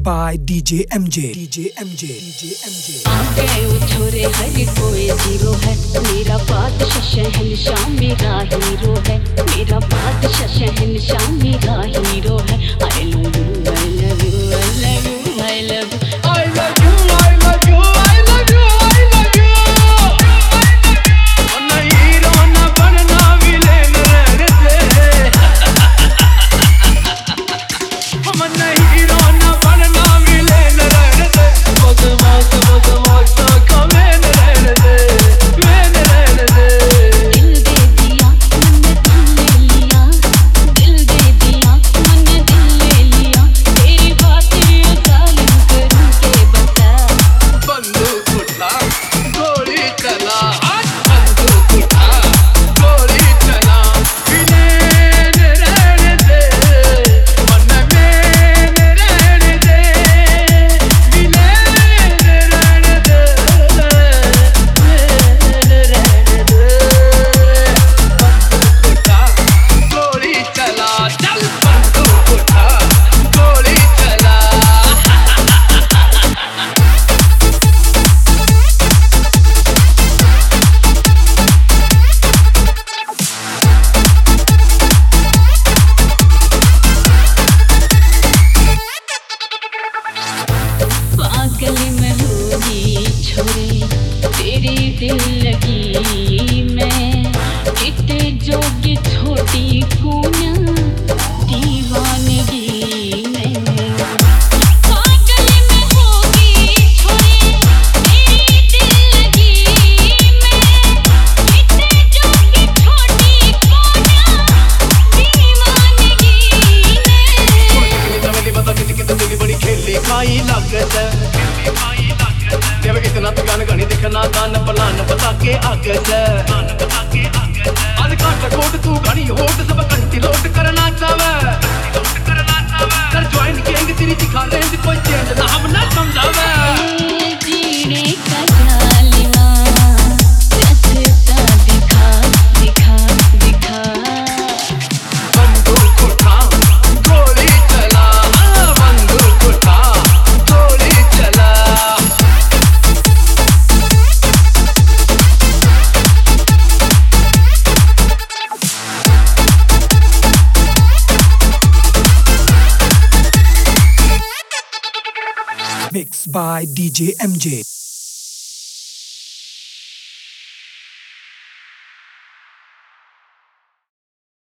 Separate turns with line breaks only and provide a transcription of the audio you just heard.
by DJ MJ. DJ MJ. DJ MJ.
आगे छोरे हर कोई जीरो है, मेरा बादशाह शहंशाह मेरा हीरो है, मेरा बादशाह शहंशाह मेरा हीरो है। I love you, I love you, I love you, I love you, I love you, I love you, I love you, I love you।
ना हीरो ना बनना विलेन रहने दे, हम ना हीरो ना बनना विलेन रहने दे, बदमाश बदमाश तो कमेन रहने दे, वेन रहने दे।
दिल दे दिया मैंने दिल ले लिया, दिल दे दिया मैंने दिल ले लिया, तेरी बात ये जालिम करूं के बता।
बंदूक उठा गोली चला, बंदूक उठा गोली चला, विलेन रहने दे, मन में रहने दे, विलेन रहने दे, विलेन रहने दे। बंदूक उठा गोली चला, चल बंदूक उठा गोली चला।
पागल मैं होगी छोरे तेरी दिल लगी मैं, इतने जोगी छोटी कूना दीवानगी मैं। पागल मैं होगी छोरे तेरी दिल लगी मैं, इतने जोगी छोटी कूना दीवानगी मैं।
पता किसी की तो दिल बड़ी खेली खाई लागत है, देव कितना तो गान गानी दिखना गान पलान बता के आगत है। आज काट कोट तू गानी होट सब कंटी लोट करना चावे, कर ज्वाइन किएंगे तेरी दिखा रेंज कोई चेंज ना हम ना समझावे।
जीने का जालिमा रास्ता दिखा दिखा दिखा।
बंदूक उठा गोली चला, बंदूक उठा गोली चला।
Mixed by DJ MJ.